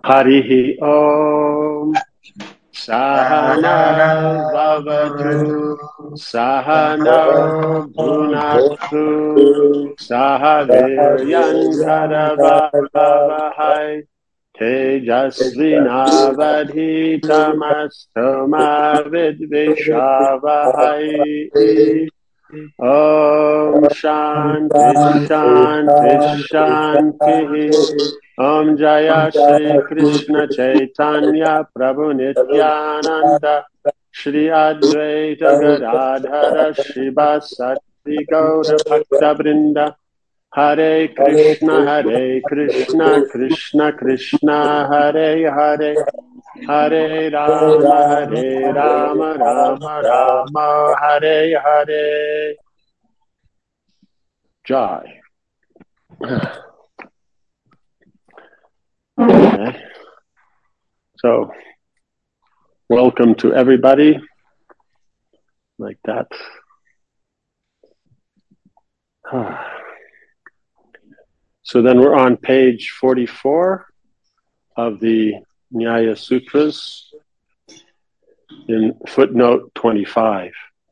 Harihi Om Sahana Vavatu Sahana Bhunaktu Sahaviryan Karavavahai Tejasvinavadhitamastomavidvishavahai Om Shanti Shanti Shanti Om Jaya Shri Krishna Chaitanya Prabhu Nityananda Shri Advaita Gadadhara Shivasati Gaura Bhakta Brinda Hare Krishna Krishna Krishna Hare Hare Hare Rama Rama Rama Hare Hare. Jai. Okay. So, welcome to everybody. Like that. So then we're on page 44 of the Nyaya Sutras in footnote 25.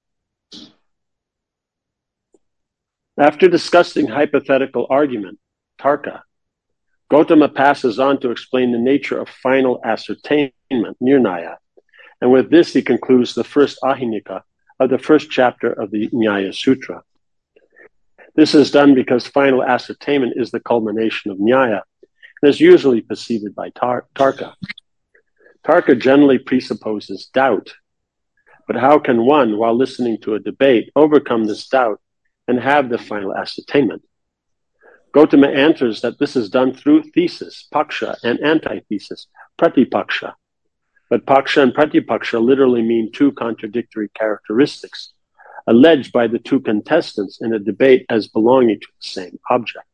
After discussing hypothetical argument, Tarka, Gautama passes on to explain the nature of final ascertainment, Nirnaya, and with this he concludes the first Ahinika of the first chapter of the Nyaya Sutra. This is done because final ascertainment is the culmination of Nyaya and is usually preceded by Tarka. Tarka generally presupposes doubt, but how can one, while listening to a debate, overcome this doubt and have the final ascertainment? Gautama answers that this is done through thesis, paksha, and antithesis, pratipaksha. But paksha and pratipaksha literally mean two contradictory characteristics, alleged by the two contestants in a debate as belonging to the same object.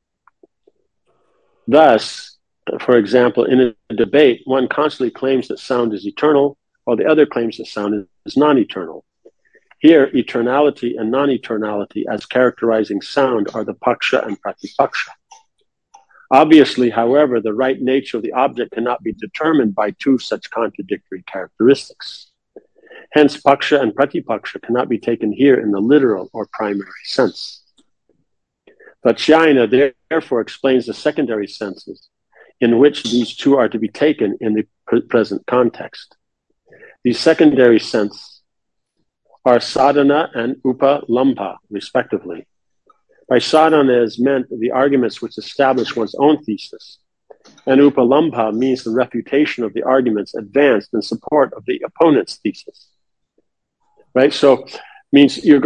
Thus, for example, in a debate, one constantly claims that sound is eternal, while the other claims that sound is non-eternal. Here, eternality and non-eternality as characterizing sound are the paksha and pratipaksha. Obviously, however, the right nature of the object cannot be determined by two such contradictory characteristics. Hence, paksha and pratipaksha cannot be taken here in the literal or primary sense. Vachyayana therefore explains the secondary senses in which these two are to be taken in the present context. These secondary senses are sadhana and upalampa, respectively. By sadhana is meant the arguments which establish one's own thesis, and upalampa means the refutation of the arguments advanced in support of the opponent's thesis. Right? So means you're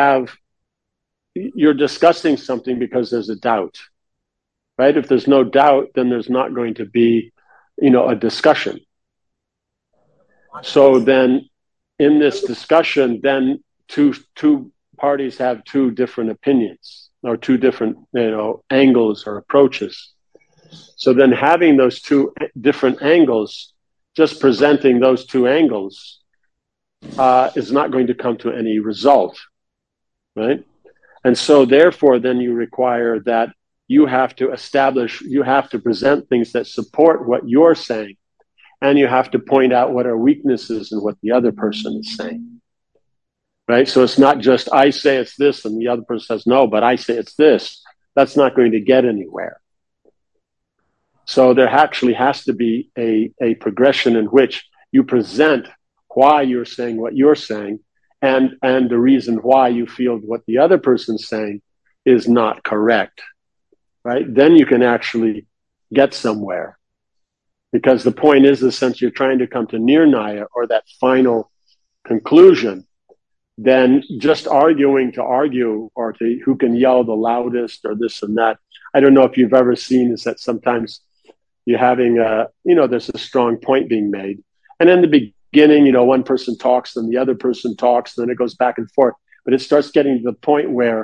discussing something because there's a doubt. Right? If there's no doubt, then there's not going to be, a discussion. So then in this discussion, then two parties have two different opinions or two different, angles or approaches. So then having those two different angles, just presenting those two angles, is not going to come to any result, right? And so therefore, then you require that you have to present things that support what you're saying, and you have to point out what are weaknesses in what the other person is saying, right? So it's not just I say it's this and the other person says no, but I say it's this. That's not going to get anywhere. So there actually has to be a progression in which you present why you're saying what you're saying and the reason why you feel what the other person's saying is not correct, right? Then you can actually get somewhere. Because the point is, since you're trying to come to nirnaya or that final conclusion, then just arguing to argue or to who can yell the loudest or this and that. I don't know if you've ever seen is that sometimes you're having there's a strong point being made. And in the beginning, one person talks, then the other person talks, then it goes back and forth. But it starts getting to the point where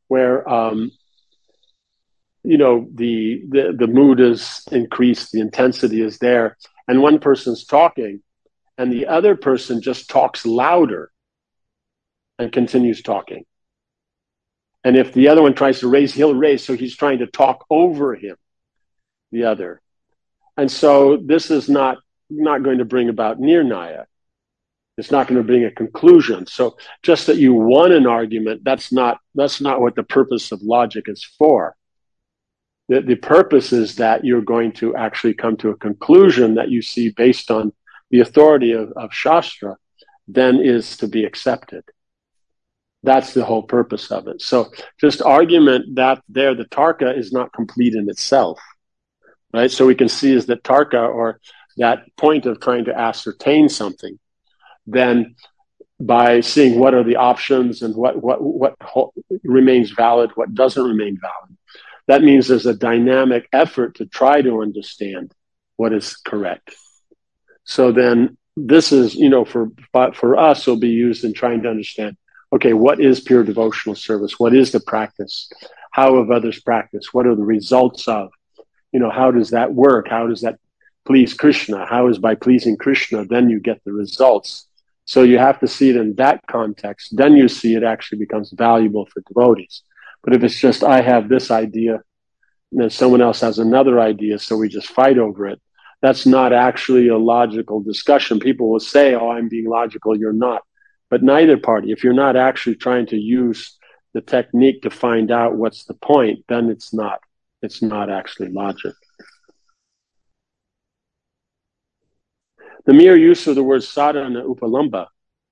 the mood is increased, the intensity is there, and one person's talking, and the other person just talks louder and continues talking. And if the other one tries to raise, he'll raise, so he's trying to talk over him, the other. And so this is not going to bring about nirnaya. It's not going to bring a conclusion. So just that you won an argument, that's not what the purpose of logic is for. The purpose is that you're going to actually come to a conclusion that you see based on the authority of Shastra, then is to be accepted. That's the whole purpose of it. So just argument that there, the tarka is not complete in itself, right? So we can see is that tarka, or that point of trying to ascertain something, then by seeing what are the options and what remains valid, what doesn't remain valid, that means there's a dynamic effort to try to understand what is correct. So then this is, for us, will be used in trying to understand, okay, what is pure devotional service? What is the practice? How have others practiced? What are the results of? How does that work? How does that please Krishna? How is by pleasing Krishna, then you get the results? So you have to see it in that context. Then you see it actually becomes valuable for devotees. But if it's just, I have this idea, and then someone else has another idea, so we just fight over it, that's not actually a logical discussion. People will say, oh, I'm being logical, you're not. But neither party, if you're not actually trying to use the technique to find out what's the point, then it's not actually logic. The mere use of the word sadhana upalamba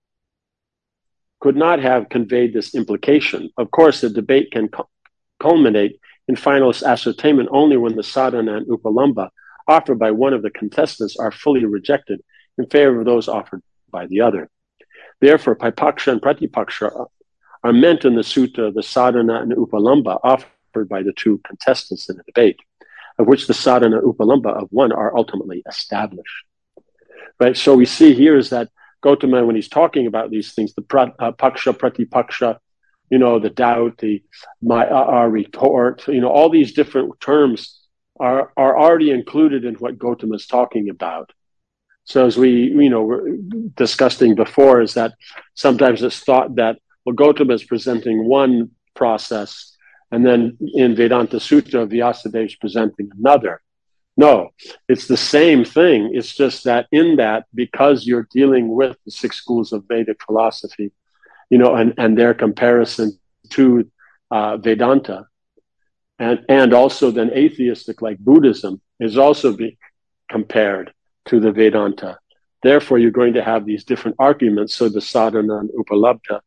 could not have conveyed this implication. Of course, the debate can culminate in final ascertainment only when the sadhana and upalamba offered by one of the contestants are fully rejected in favor of those offered by the other. Therefore, Pipaksha and Pratipaksha are meant in the sutta, the sadhana and upalamba offered by the two contestants in the debate, of which the sadhana and upalamba of one are ultimately established. Right? So we see here is that Gautama, when he's talking about these things, the paksha, pratipaksha, the doubt, our retort, all these different terms are already included in what Gautama is talking about. So as we, were discussing before, is that sometimes it's thought that, well, Gautama is presenting one process, and then in Vedanta Sutta, Vyasadeva is presenting another. No, it's the same thing. It's just that in that, because you're dealing with the 6 schools of Vedic philosophy, and their comparison to Vedanta, and also then atheistic like Buddhism is also being compared to the Vedanta. Therefore, you're going to have these different arguments. So the sadhana and upalabdha,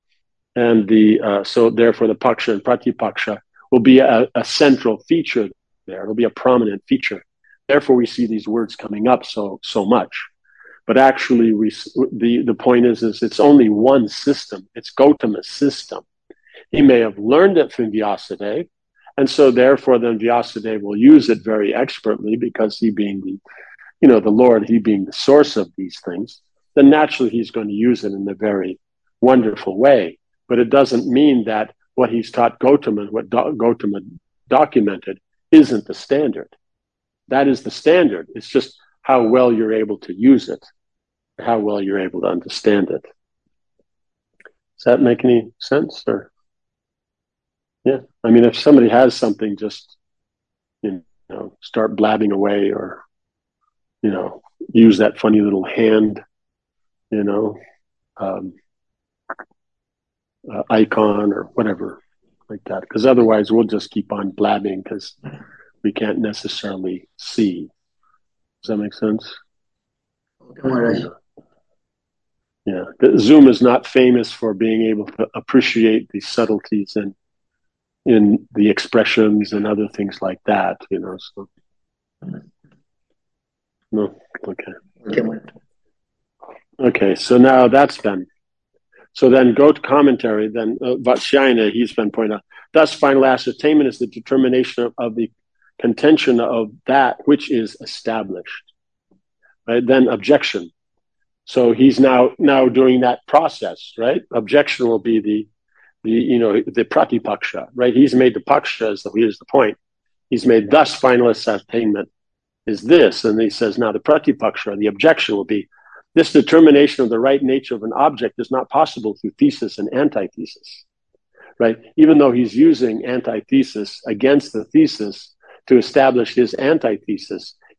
and so therefore the paksha and pratipaksha will be a central feature there. It'll be a prominent feature. Therefore, we see these words coming up so much. But actually, the point is it's only one system. It's Gautama's system. He may have learned it from Vyasadeva, and so therefore then Vyasadeva will use it very expertly, because he being the Lord, he being the source of these things, then naturally he's going to use it in a very wonderful way. But it doesn't mean that what he's taught Gautama, what Gautama documented, isn't the standard. That is the standard. It's just how well you're able to use it, how well you're able to understand it. Does that make any sense? Or yeah, I mean, if somebody has something, just start blabbing away, or use that funny little hand, icon or whatever like that. Because otherwise, we'll just keep on blabbing because we can't necessarily see. Does that make sense? Yeah. Zoom is not famous for being able to appreciate the subtleties in the expressions and other things like that, so. No? Okay. Okay, so now that's been. So then go to commentary, then Vatsyayana, he's been pointed out. Thus, final ascertainment is the determination of the contention of that which is established. Right? Then objection. So he's now doing that process, right? Objection will be the pratipaksha, right? He's made the paksha, here's the point. He's made thus final ascertainment is this, and he says now the pratipaksha, the objection will be this determination of the right nature of an object is not possible through thesis and antithesis, right? Even though he's using antithesis against the thesis to establish his antithesis,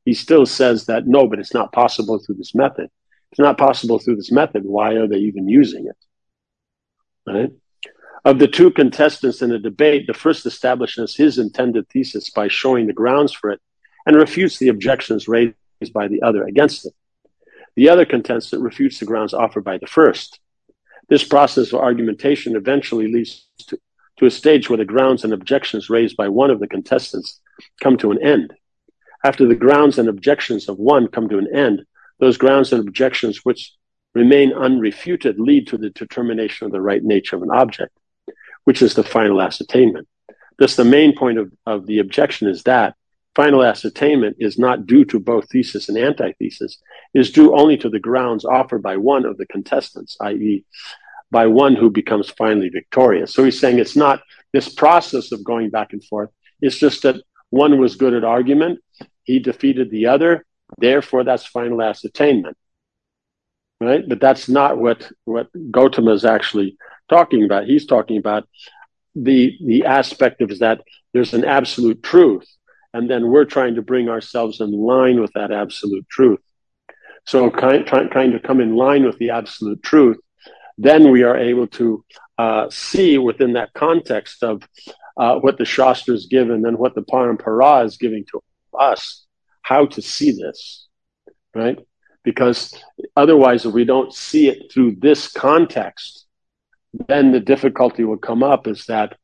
he still says that, no, but it's not possible through this method. It's not possible through this method. Why are they even using it? Right? Of the two contestants in a debate, the first establishes his intended thesis by showing the grounds for it and refutes the objections raised by the other against it. The other contestant refutes the grounds offered by the first. This process of argumentation eventually leads to a stage where the grounds and objections raised by one of the contestants come to an end. After the grounds and objections of one come to an end, those grounds and objections which remain unrefuted lead to the determination of the right nature of an object, which is the final ascertainment. Thus, the main point of the objection is that final ascertainment is not due to both thesis and antithesis, is due only to the grounds offered by one of the contestants, i.e., by one who becomes finally victorious. So he's saying it's not this process of going back and forth. It's just that one was good at argument. He defeated the other. Therefore, that's final ascertainment. Right? But that's not what Gautama is actually talking about. He's talking about the aspect of that there's an absolute truth. And then we're trying to bring ourselves in line with that absolute truth. So kind of come in line with the absolute truth. Then we are able to see within that context of what the Shastras give and then what the Parampara is giving to us, how to see this, right? Because otherwise, if we don't see it through this context, then the difficulty will come up is that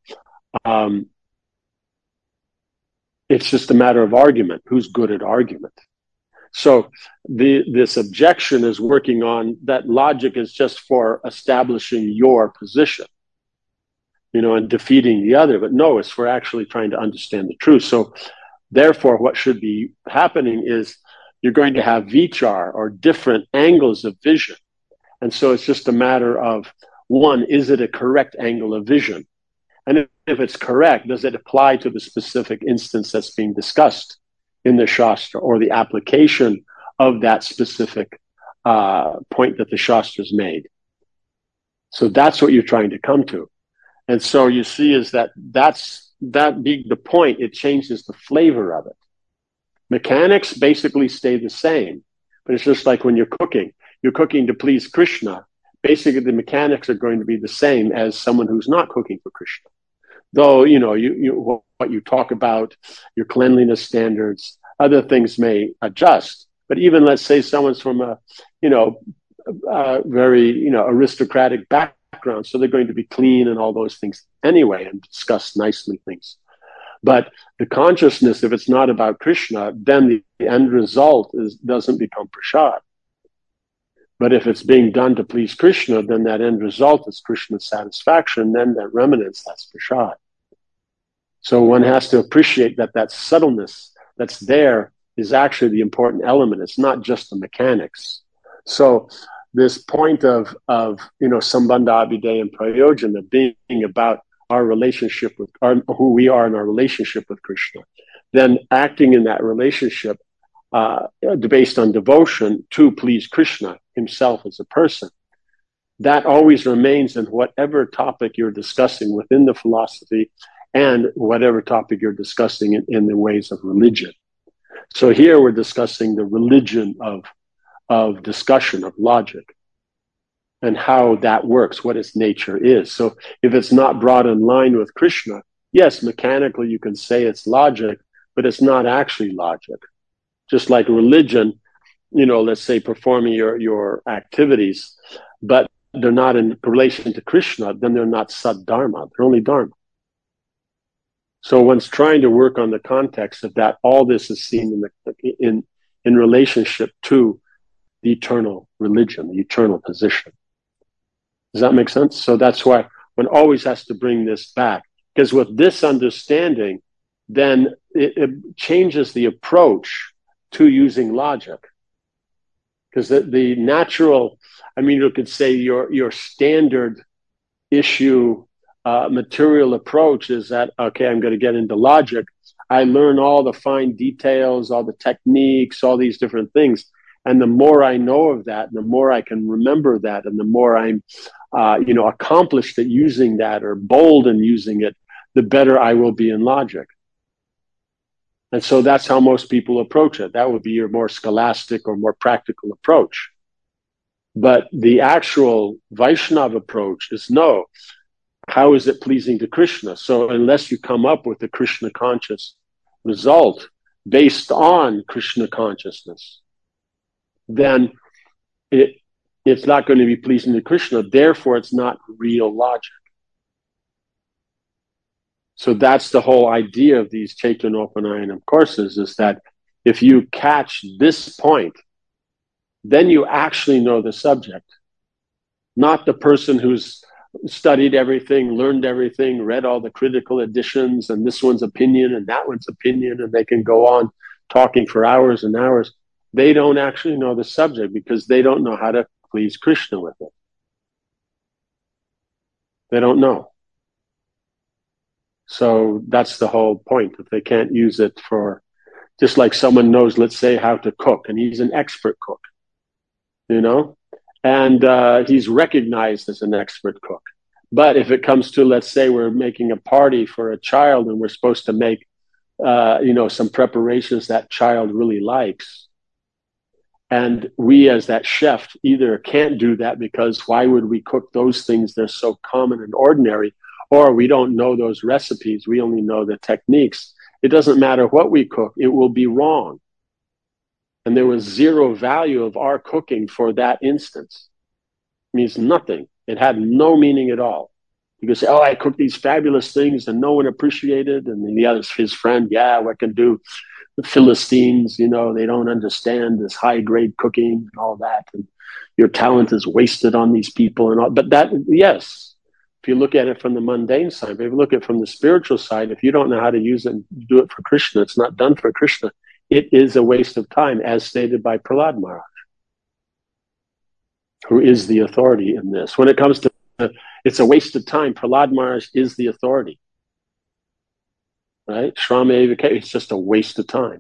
it's just a matter of argument. Who's good at argument? So this objection is working on that logic is just for establishing your position, and defeating the other. But no, it's for actually trying to understand the truth. So therefore, what should be happening is you're going to have vichar or different angles of vision. And so it's just a matter of, one, is it a correct angle of vision? And if it's correct, does it apply to the specific instance that's being discussed in the Shastra, or the application of that specific point that the Shastra's made? So that's what you're trying to come to. And so you see is that being the point, it changes the flavor of it. Mechanics basically stay the same, but it's just like when you're cooking to please Krishna. Basically, the mechanics are going to be the same as someone who's not cooking for Krishna. Though, what you talk about, your cleanliness standards, other things may adjust. But even let's say someone's from a very, aristocratic background, so they're going to be clean and all those things anyway and discuss nicely things. But the consciousness, if it's not about Krishna, then the end result doesn't become prasad. But if it's being done to please Krishna, then that end result is Krishna's satisfaction, then that remnants, that's prasad. So one has to appreciate that subtleness that's there is actually the important element. It's not just the mechanics. So this point of sambandha abhideya and prayojana being about our relationship with who we are in our relationship with Krishna, then acting in that relationship based on devotion to please Krishna himself as a person, that always remains in whatever topic you're discussing within the philosophy and whatever topic you're discussing in the ways of religion. So here we're discussing the religion of discussion, of logic, and how that works, what its nature is. So if it's not brought in line with Krishna, yes, mechanically you can say it's logic, but it's not actually logic. Just like religion, let's say performing your activities, but they're not in relation to Krishna, then they're not sad-dharma, they're only dharma. So one's trying to work on the context of that all this is seen in relationship to the eternal religion, the eternal position. Does that make sense? So that's why one always has to bring this back, because with this understanding, then it changes the approach to using logic. Because the natural, you could say your standard issue material approach is that, okay, I'm going to get into logic. I learn all the fine details, all the techniques, all these different things. And the more I know of that, the more I can remember that, and the more I'm, accomplished at using that or bold in using it, the better I will be in logic. And so that's how most people approach it. That would be your more scholastic or more practical approach. But the actual Vaishnava approach is no. How is it pleasing to Krishna? So unless you come up with a Krishna conscious result based on Krishna consciousness, then it's not going to be pleasing to Krishna. Therefore, it's not real logic. So that's the whole idea of these Chaitanopanayana courses, is that if you catch this point, then you actually know the subject, not the person who's studied everything, learned everything, read all the critical editions, and this one's opinion and that one's opinion, and they can go on talking for hours and hours. They don't actually know the subject because they don't know how to please Krishna with it. They don't know. So that's the whole point. If they can't use it for, just like someone knows, let's say, how to cook, and he's an expert cook, and he's recognized as an expert cook. But if it comes to, let's say, we're making a party for a child and we're supposed to make, some preparations that child really likes, and we as that chef either can't do that because why would we cook those things? They're so common and ordinary. Or we don't know those recipes. We only know the techniques. It doesn't matter what we cook. It will be wrong. And there was zero value of our cooking for that instance. It means nothing. It had no meaning at all. You could say, oh, I cooked these fabulous things and no one appreciated. And then the other, his friend, yeah, what can do? The Philistines, they don't understand this high-grade cooking and all that. And your talent is wasted on these people and all. But that, yes. If you look at it from the mundane side, but if you look at it from the spiritual side, if you don't know how to use it and do it for Krishna, it's not done for Krishna. It is a waste of time, as stated by Prahlad Maharaj, who is the authority in this. When it comes to it's a waste of time, Prahlad Maharaj is the authority. Right? Shrama Evake, it's just a waste of time.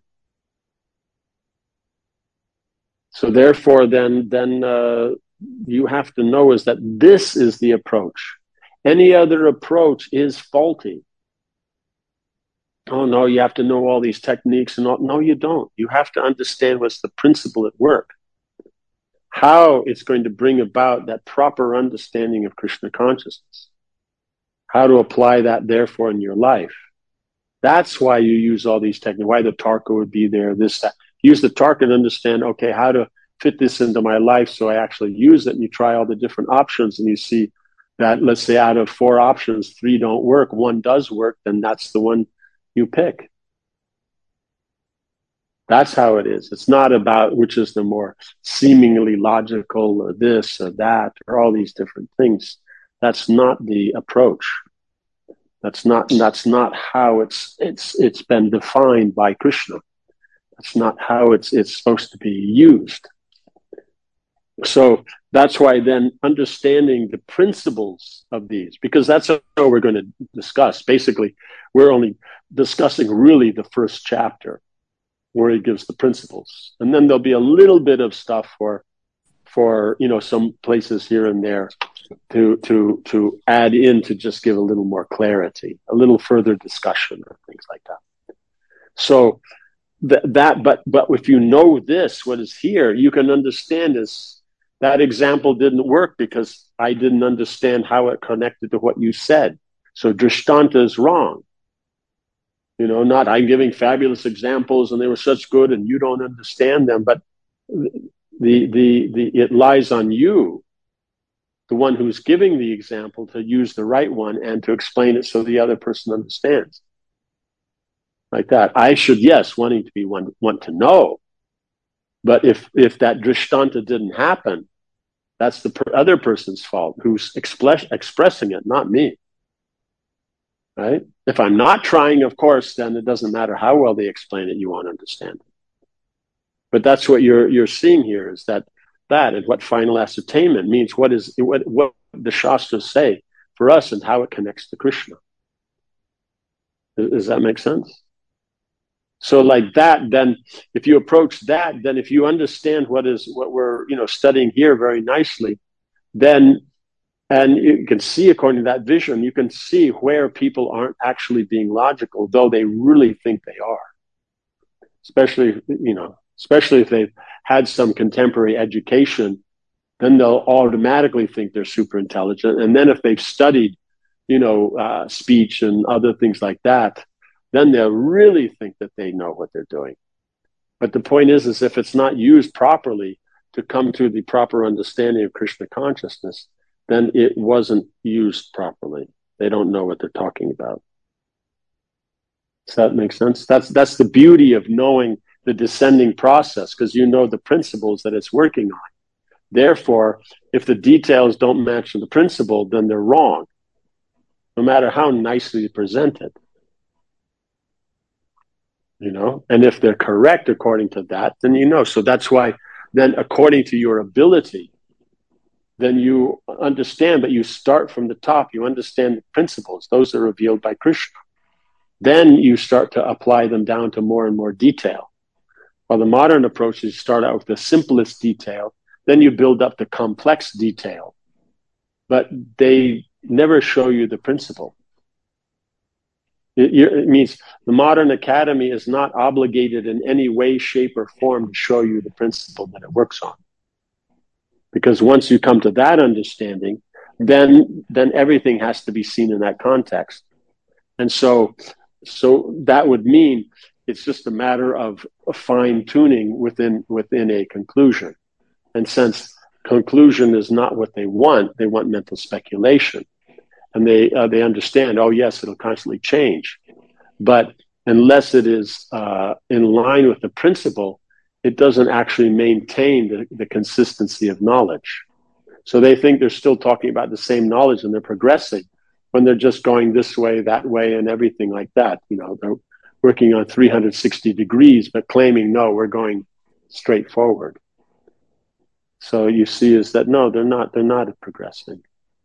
So therefore, then you have to know is that this is the approach. Any other approach is faulty. Oh, no, you have to know all these techniques and all. No, you don't. You have to understand what's the principle at work. How it's going to bring about that proper understanding of Krishna consciousness. How to apply that, therefore, in your life. That's why you use all these techniques. Why the Tarka would be there, this, that. Use the Tarka and understand, okay, how to fit this into my life so I actually use it. And you try all the different options and you see that, let's say, out of 4 options, 3 don't work, 1 does work, then that's the one you pick. That's how it is. It's not about which is the more seemingly logical or this or that or all these different things. That's not the approach. That's not how it's been defined by Krishna. That's not how it's supposed to be used. So that's why then understanding the principles of these, because that's what we're going to discuss. Basically, we're only discussing really the first chapter where he gives the principles. And then there'll be a little bit of stuff for some places here and there to add in to just give a little more clarity, a little further discussion or things like that. So but if you know this, what is here, you can understand is that example didn't work because I didn't understand how it connected to what you said. So Drishtanta is wrong. Not I'm giving fabulous examples and they were such good and you don't understand them, but it lies on you, the one who's giving the example, to use the right one and to explain it so the other person understands. Like that. I should, yes, want to know. But if that Drishtanta didn't happen, that's the other person's fault who's expressing it, not me. Right? If I'm not trying, of course, then it doesn't matter how well they explain it, you won't understand it. But that's what you're seeing here, is that and what final ascertainment means, what the Shastras say for us and how it connects to Krishna. Does that make sense? So like that, then if you approach that, then if you understand what we're studying here very nicely, then, and you can see according to that vision, you can see where people aren't actually being logical, though they really think they are. especially if they've had some contemporary education, then they'll automatically think they're super intelligent. And then if they've studied, speech and other things like that, then they'll really think that they know what they're doing. But the point is if it's not used properly to come to the proper understanding of Krishna consciousness, then it wasn't used properly. They don't know what they're talking about. Does that make sense? That's the beauty of knowing the descending process, because you know the principles that it's working on. Therefore, if the details don't match the principle, then they're wrong, no matter how nicely presented. And if they're correct according to that, then So that's why then according to your ability, then you understand, but you start from the top. You understand the principles. Those are revealed by Krishna. Then you start to apply them down to more and more detail. While the modern approach is start out with the simplest detail, then you build up the complex detail. But they never show you the principle. It means the modern academy is not obligated in any way, shape, or form to show you the principle that it works on. Because once you come to that understanding, then everything has to be seen in that context. And so that would mean it's just a matter of fine-tuning within a conclusion. And since conclusion is not what they want mental speculation. And they understand, oh yes, it'll constantly change. But unless it is in line with the principle, it doesn't actually maintain the consistency of knowledge. So they think they're still talking about the same knowledge and they're progressing when they're just going this way, that way, and everything like that. They're working on 360 degrees, but claiming, no, we're going straight forward. So you see is that, no, they're not progressing,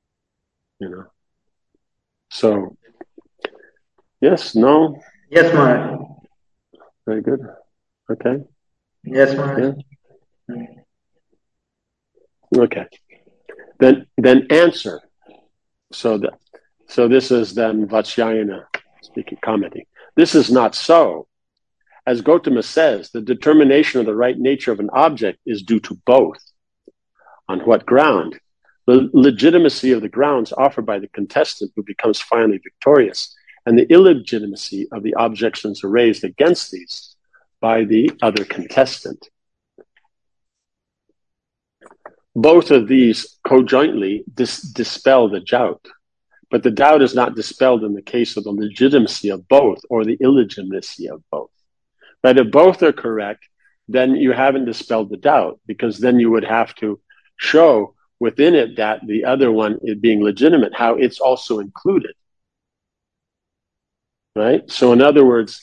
So, yes, no? Yes, Maharaj. Very good. Okay. Yes, Maharaj. Yeah. Okay. Then answer. So this is then Vatsyayana speaking, commenting. This is not so. As Gautama says, the determination of the right nature of an object is due to both. On what ground? The legitimacy of the grounds offered by the contestant who becomes finally victorious, and the illegitimacy of the objections raised against these by the other contestant. Both of these conjointly dispel the doubt, but the doubt is not dispelled in the case of the legitimacy of both or the illegitimacy of both. But if both are correct, then you haven't dispelled the doubt, because then you would have to show within it that the other one is being legitimate, how it's also included. Right? So in other words,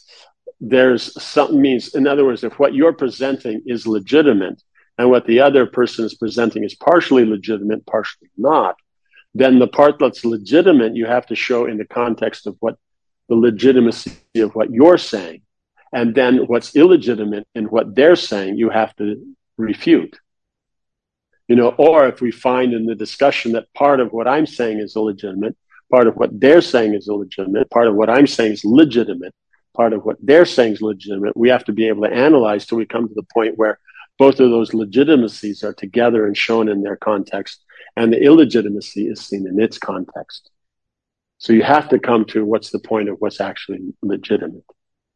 if what you're presenting is legitimate and what the other person is presenting is partially legitimate, partially not, then the part that's legitimate, you have to show in the context of what the legitimacy of what you're saying. And then what's illegitimate in what they're saying, you have to refute. Or if we find in the discussion that part of what I'm saying is illegitimate, part of what they're saying is illegitimate, part of what I'm saying is legitimate, part of what they're saying is legitimate, we have to be able to analyze till we come to the point where both of those legitimacies are together and shown in their context, and the illegitimacy is seen in its context. So you have to come to what's the point of what's actually legitimate.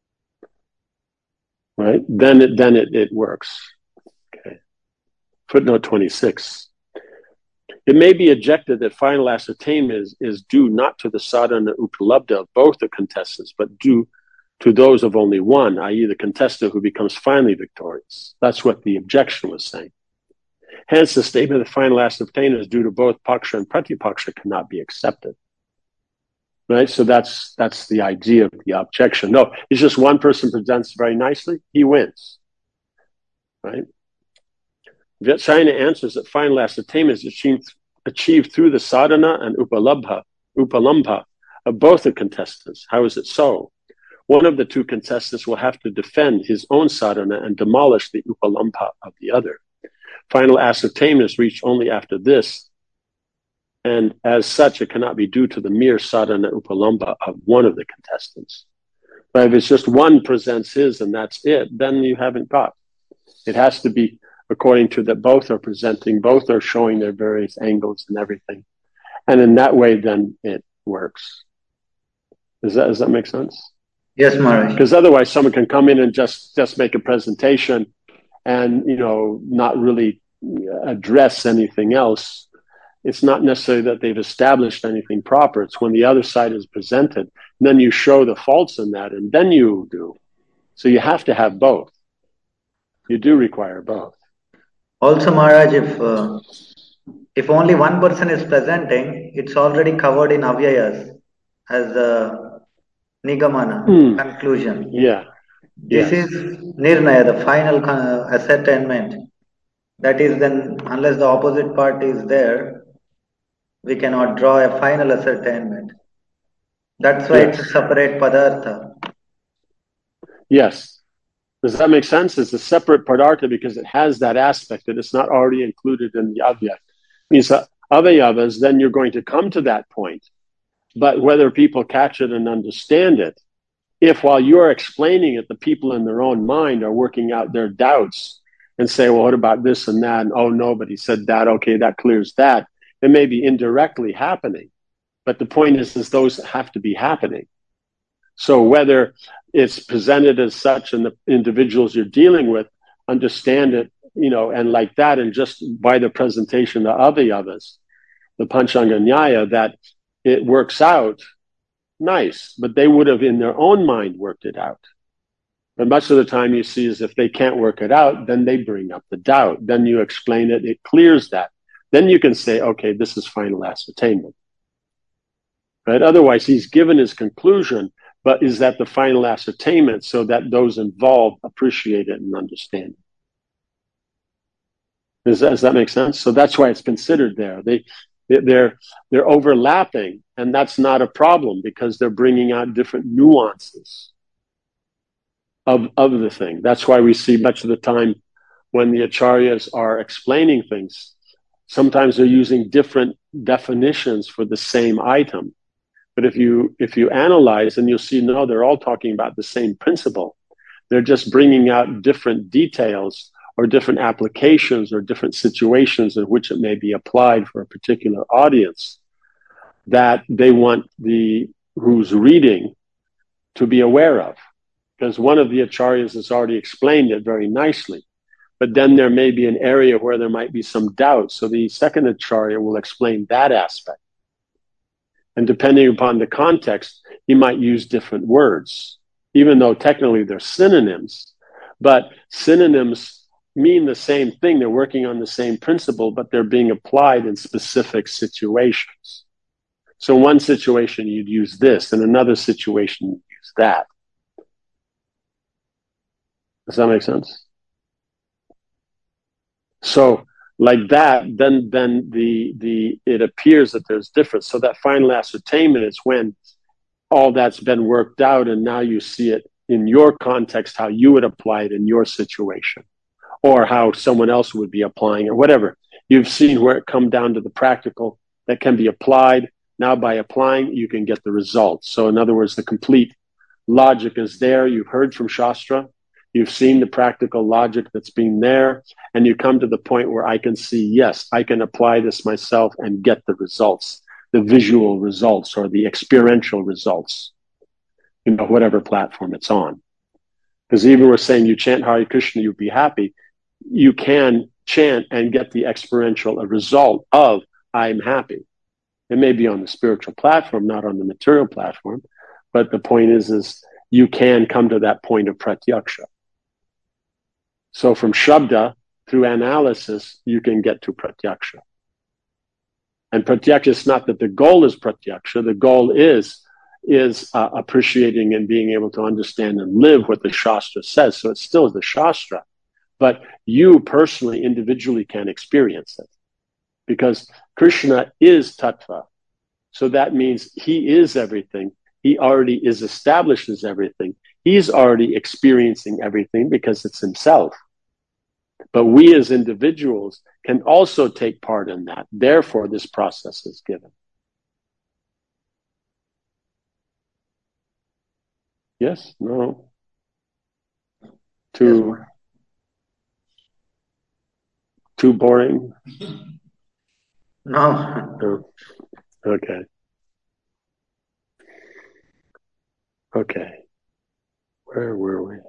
Right? Then it works. Okay. Footnote 26. It may be objected that final ascertainment is due not to the sadhana upalabdha of both the contestants, but due to those of only one, i.e. the contestant who becomes finally victorious. That's what the objection was saying. Hence, the statement that final ascertainment is due to both paksha and pratipaksha cannot be accepted. Right? So that's the idea of the objection. No, it's just one person presents very nicely, he wins. Right? Vatsayana answers that final ascertainment is achieved through the sadhana and upalambha of both the contestants. How is it so? One of the two contestants will have to defend his own sadhana and demolish the upalambha of the other. Final ascertainment is reached only after this, and as such, it cannot be due to the mere sadhana upalambha of one of the contestants. But if it's just one presents his and that's it, then you haven't got. It has to be according to that both are presenting, both are showing their various angles and everything. And in that way, then it works. Does that make sense? Yes, Maharaj. Because otherwise someone can come in and just make a presentation and, not really address anything else. It's not necessarily that they've established anything proper. It's when the other side is presented, and then you show the faults in that, and then you do. So you have to have both. You do require both. Also, Maharaj, if only one person is presenting, it's already covered in avyayas as the nigamana conclusion. Yeah. This is nirnaya, the final ascertainment. That is, then, unless the opposite part is there, we cannot draw a final ascertainment. That's why it's a separate padartha. Yes. Does that make sense? It's a separate padartha because it has that aspect that it's not already included in the avya. It means that avayavas, then you're going to come to that point. But whether people catch it and understand it, if while you're explaining it, the people in their own mind are working out their doubts and say, well, what about this and that? And, oh, nobody said that. Okay, that clears that. It may be indirectly happening. But the point is those have to be happening. So whether it's presented as such and the individuals you're dealing with understand it, and like that, and just by the presentation of the avayavas, the Panchanga Nyaya, that it works out, nice, but they would have in their own mind worked it out. But much of the time you see is if they can't work it out, then they bring up the doubt. Then you explain it, it clears that. Then you can say, okay, this is final ascertainment. But otherwise, he's given his conclusion, but is that the final ascertainment so that those involved appreciate it and understand it? Does that make sense? So that's why it's considered there. They're overlapping, and that's not a problem because they're bringing out different nuances of the thing. That's why we see much of the time when the acharyas are explaining things, sometimes they're using different definitions for the same item. But if you analyze, and you'll see, no, they're all talking about the same principle. They're just bringing out different details or different applications or different situations in which it may be applied for a particular audience that they want who's reading to be aware of. Because one of the acharyas has already explained it very nicely. But then there may be an area where there might be some doubt. So the second acharya will explain that aspect. And depending upon the context, he might use different words, even though technically they're synonyms. But synonyms mean the same thing. They're working on the same principle, but they're being applied in specific situations. So in one situation, you'd use this. In another situation, you'd use that. Does that make sense? So like that, then it appears that there's difference. So that final ascertainment is when all that's been worked out, and now you see it in your context, how you would apply it in your situation, or how someone else would be applying it, whatever. You've seen where it come down to the practical that can be applied. Now by applying, you can get the results. So in other words, the complete logic is there. You've heard from Shastra. You've seen the practical logic that's been there, and you come to the point where I can see, yes, I can apply this myself and get the results, the visual results or the experiential results, whatever platform it's on. Because even we're saying you chant Hare Krishna, you'll be happy. You can chant and get the experiential result of I'm happy. It may be on the spiritual platform, not on the material platform, but the point is you can come to that point of pratyaksha. So from Shabda, through analysis, you can get to pratyaksha. And pratyaksha is not that the goal is pratyaksha. The goal is appreciating and being able to understand and live what the Shastra says. So it's still the Shastra, but you personally, individually can experience it. Because Krishna is tattva. So that means he is everything. He already is established as everything. He's already experiencing everything because it's himself. But we as individuals can also take part in that. Therefore, this process is given. Yes? No? Yes. Too boring? No. No. Okay. Okay. Where were we?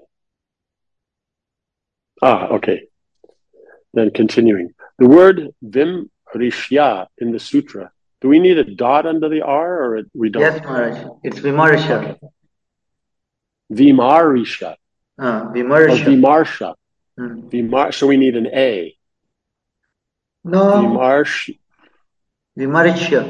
Okay. Then continuing. The word Vimrishya in the sutra, do we need a dot under the R or we don't? Yes, Maharaj. It's Vimarsha. Okay. Vimarisha. Vimarsha. Vimarsha. So we need an A. No. Vimarsha.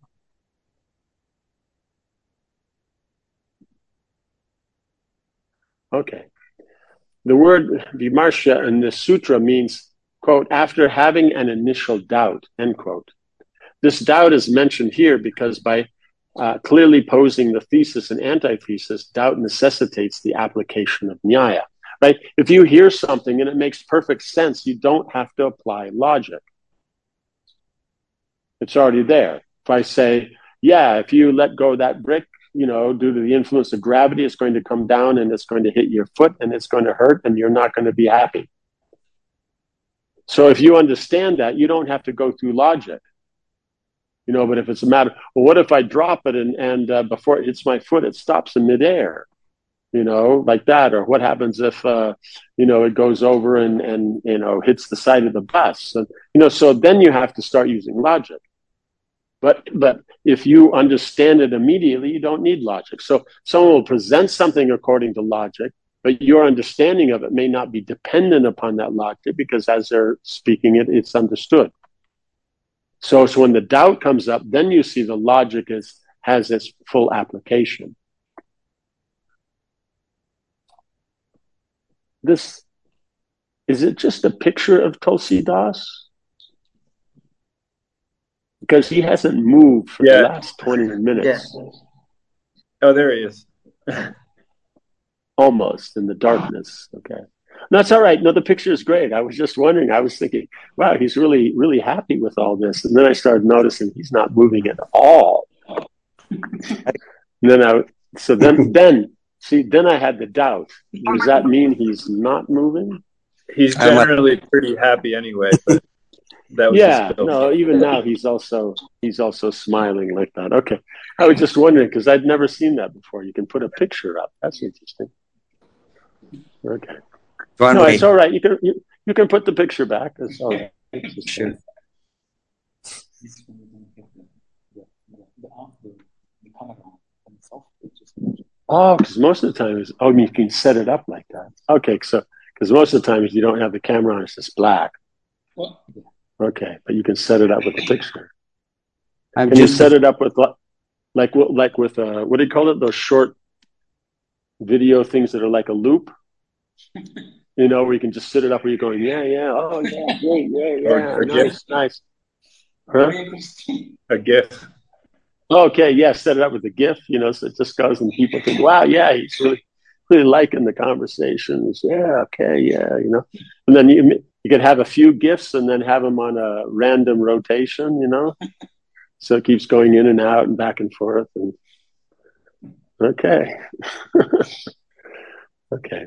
Okay. The word vimarsha in this sutra means, quote, after having an initial doubt, end quote. This doubt is mentioned here because by clearly posing the thesis and antithesis, doubt necessitates the application of nyaya, right? If you hear something and it makes perfect sense, you don't have to apply logic. It's already there. If I say, yeah, if you let go of that brick, due to the influence of gravity, it's going to come down and it's going to hit your foot and it's going to hurt and you're not going to be happy. So if you understand that, you don't have to go through logic. But if it's a matter, well, what if I drop it and before it hits my foot, it stops in midair, like that? Or what happens if, it goes over and hits the side of the bus? And, so then you have to start using logic. But if you understand it immediately, you don't need logic. So someone will present something according to logic, but your understanding of it may not be dependent upon that logic because as they're speaking it, it's understood. So when the doubt comes up, then you see the logic has its full application. Is it just a picture of Tulsidas? Because he hasn't moved for the last 20 minutes. Yeah. Oh, there he is. Almost in the darkness. Okay. No, that's all right. No, the picture is great. I was just wondering. I was thinking, wow, he's really, really happy with all this. And then I started noticing he's not moving at all. then I had the doubt. Does that mean he's not moving? He's generally pretty happy anyway, but that was even now he's also smiling like that. Okay. I was just wondering because I'd never seen that before. You can put a picture up. That's interesting. Okay. No, it's all right. You can put the picture back. It's all right. Sure. Oh, because most of the time you can set it up like that. Okay, so because most of the time you don't have the camera on, it's just black. Okay, but you can set it up with a picture. Can you set it up with like with what do you call it? Those short video things that are like a loop. Where you can just set it up where you're going, oh yeah, great, yeah, nice. Huh? A GIF. Okay, yeah, set it up with a GIF, so it just goes and people think, wow, yeah, he's really, really liking the conversations. Yeah, okay, yeah, And then you could have a few GIFs and then have them on a random rotation, So it keeps going in and out and back and forth. And okay. Okay.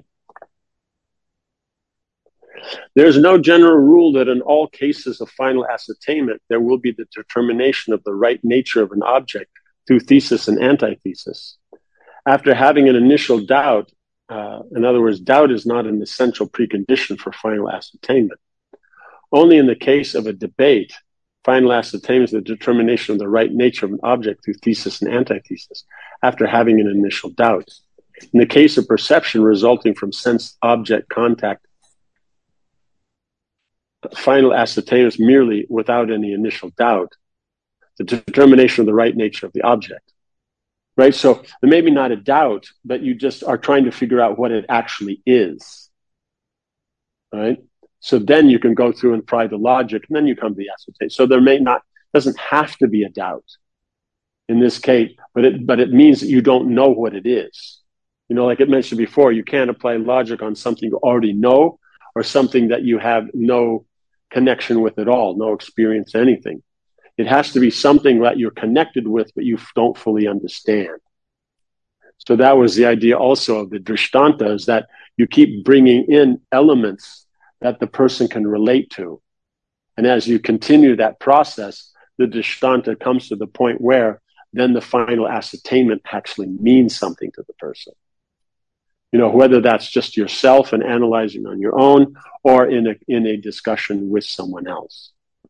There's no general rule that in all cases of final ascertainment, there will be the determination of the right nature of an object through thesis and antithesis. After having an initial doubt, in other words, doubt is not an essential precondition for final ascertainment. Only in the case of a debate, final ascertainment is the determination of the right nature of an object through thesis and antithesis, after having an initial doubt. In the case of perception resulting from sense-object contact, final ascertainment is merely without any initial doubt, the determination of the right nature of the object. Right? So there may be not a doubt, but you just are trying to figure out what it actually is. Right? So then you can go through and apply the logic, and then you come to the ascertainment. So there doesn't have to be a doubt in this case, but it means that you don't know what it is. Like it mentioned before, you can't apply logic on something you already know or something that you have no connection with at all, no experience, anything. It has to be something that you're connected with, but you don't fully understand. So that was the idea also of the Drishtanta, is that you keep bringing in elements that the person can relate to. And as you continue that process, the Drishtanta comes to the point where then the final ascertainment actually means something to the person. You know, whether that's just yourself and analyzing on your own, or in a discussion with someone else.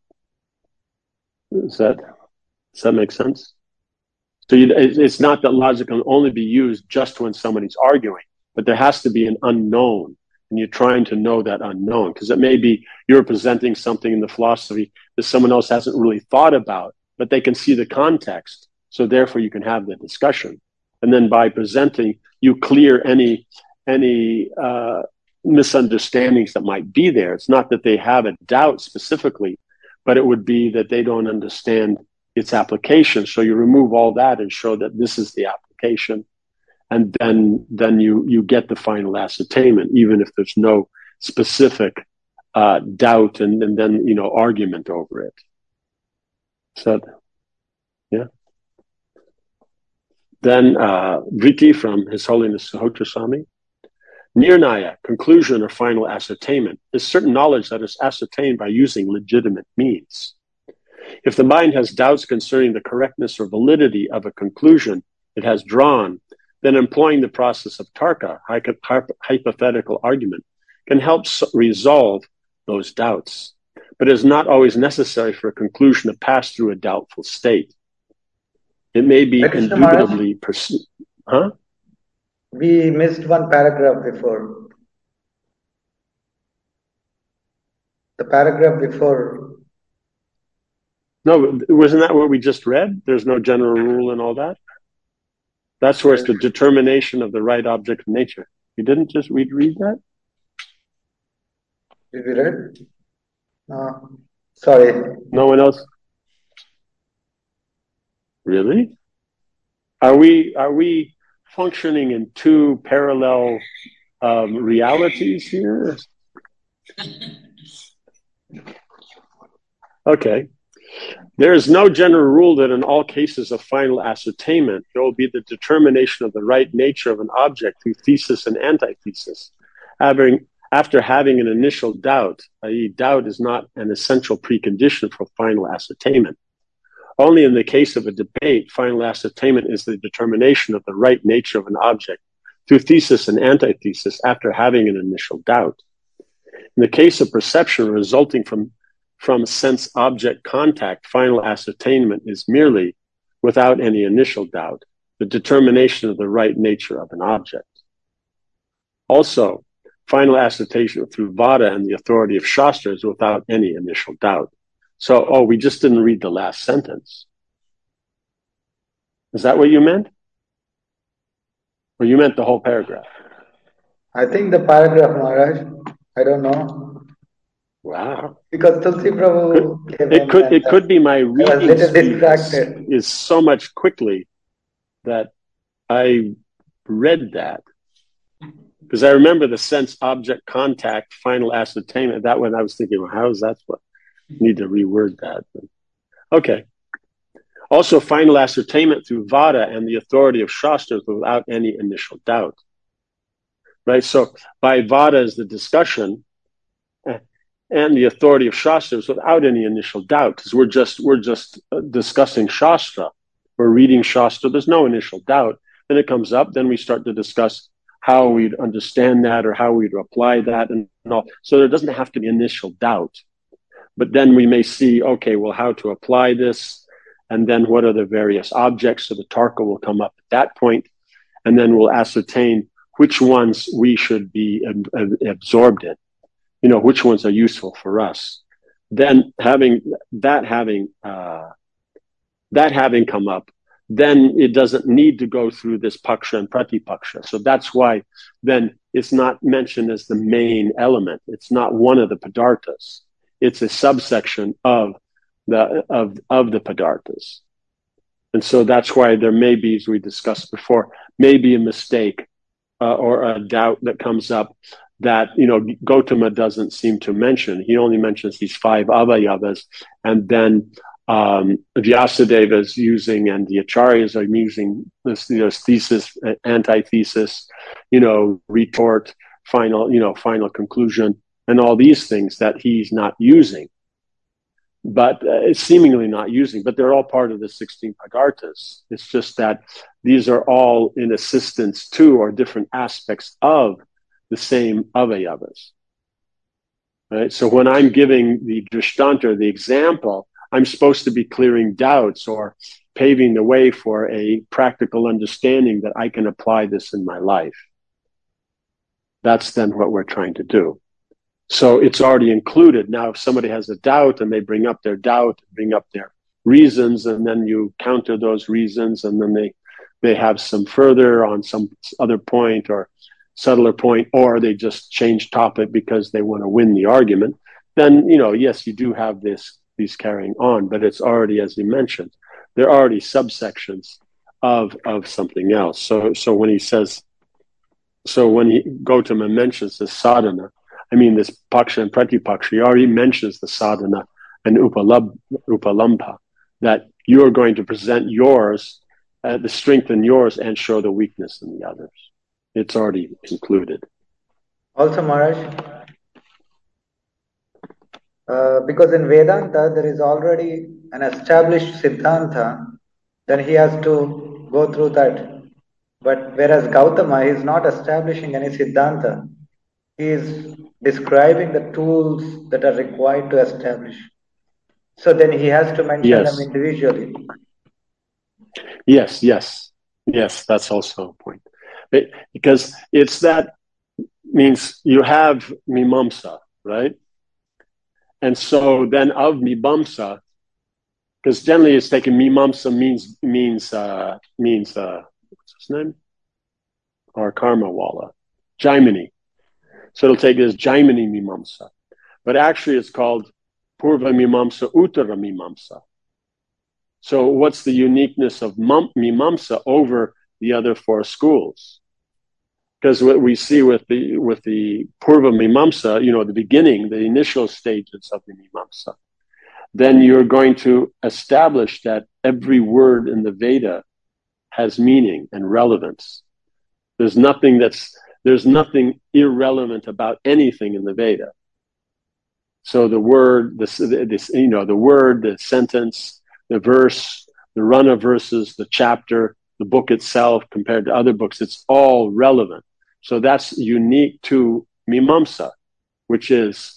Does that make sense? So it's not that logic can only be used just when somebody's arguing, but there has to be an unknown, and you're trying to know that unknown, because it may be you're presenting something in the philosophy that someone else hasn't really thought about, but they can see the context, so therefore you can have the discussion. And then by presenting, you clear any misunderstandings that might be there. It's not that they have a doubt specifically, but it would be that they don't understand its application. So you remove all that and show that this is the application. And then you get the final ascertainment, even if there's no specific doubt and then, you know, argument over it. So, yeah. Then Vritti from His Holiness Suhotra Swami. Nirnaya, conclusion or final ascertainment, is certain knowledge that is ascertained by using legitimate means. If the mind has doubts concerning the correctness or validity of a conclusion it has drawn, then employing the process of tarka, hypothetical argument, can help resolve those doubts. But it is not always necessary for a conclusion to pass through a doubtful state. It may be indubitably perceived. Huh? We missed one paragraph before. The paragraph before. No, wasn't that what we just read? There's no general rule and all that? That's where it's the determination of the right object of nature. You didn't just read that? Did we read? No. Sorry. No one else? Really? Are we functioning in two parallel realities here? Okay. There is no general rule that in all cases of final ascertainment, there will be the determination of the right nature of an object through thesis and antithesis. After having an initial doubt, i.e. doubt is not an essential precondition for final ascertainment. Only in the case of a debate, final ascertainment is the determination of the right nature of an object through thesis and antithesis after having an initial doubt. In the case of perception resulting from sense-object contact, final ascertainment is merely, without any initial doubt, the determination of the right nature of an object. Also, final ascertainment through Vada and the authority of Shastra is without any initial doubt. So, we just didn't read the last sentence. Is that what you meant? Or you meant the whole paragraph? I think the paragraph, Maharaj. I don't know. Wow. Because Tulsi Prabhu it could be my reading speed is so much quickly that I read that. Because I remember the sense-object contact, final ascertainment. That one I was thinking, well, how is that? What? Need to reword that. Okay. Also, final ascertainment through Vada and the authority of Shastras without any initial doubt. Right? So, by Vada is the discussion, and the authority of Shastras without any initial doubt, because we're just discussing Shastra. We're reading Shastra. There's no initial doubt. Then it comes up. Then we start to discuss how we'd understand that or how we'd apply that and all. So there doesn't have to be initial doubt. But then we may see, okay, well, how to apply this, and then what are the various objects. So the tarka will come up at that point, and then we'll ascertain which ones we should be absorbed in. You know, which ones are useful for us. Then having come up, then it doesn't need to go through this paksha and pratipaksha. So that's why then it's not mentioned as the main element. It's not one of the padarthas. It's a subsection of the padarthas. And so that's why there may be, as we discussed before, maybe a mistake or a doubt that comes up that, you know, Gautama doesn't seem to mention. He only mentions these 5 avayavas, and then Vyasadeva is using, and the Acharyas are using this, thesis, antithesis, retort, final conclusion, and all these things that he's not using, but seemingly not using, but they're all part of the 16 Padarthas. It's just that these are all in assistance to, or different aspects of, the same avayavas. Right? So when I'm giving the drishtanta, the example, I'm supposed to be clearing doubts or paving the way for a practical understanding that I can apply this in my life. That's then what we're trying to do. So it's already included. Now, if somebody has a doubt and they bring up their doubt, bring up their reasons, and then you counter those reasons, and then they have some further on some other point or subtler point, or they just change topic because they want to win the argument, then, yes, you do have these carrying on, but it's already, as you mentioned, they're already subsections of something else. So when he says, when Gautama mentions the sadhana, this paksha and pratipaksha, he already mentions the sadhana and upalambha, that you are going to present yours, the strength in yours, and show the weakness in the others. It's already included. Also, Maharaj, because in Vedanta there is already an established Siddhanta, then he has to go through that. But whereas Gautama is not establishing any Siddhanta, he is describing the tools that are required to establish. So then he has to mention them individually. Yes, that's also a point. Because means you have mimamsa, right? And so then of mimamsa, because generally it's taken mimamsa means what's his name? Or Karma Wala, Jaimini. So it'll take it as Jaimini mimamsa, but actually it's called Purva mimamsa, Uttara mimamsa. So what's the uniqueness of mimamsa over the other four schools? Because what we see with the Purva Mimamsa, the beginning, the initial stages of the Mimamsa, then you're going to establish that every word in the Veda has meaning and relevance. There's nothing irrelevant about anything in the Veda. So the word, the word, the sentence, the verse, the run of verses, the chapter, the book itself compared to other books, it's all relevant. So that's unique to Mimamsa, which is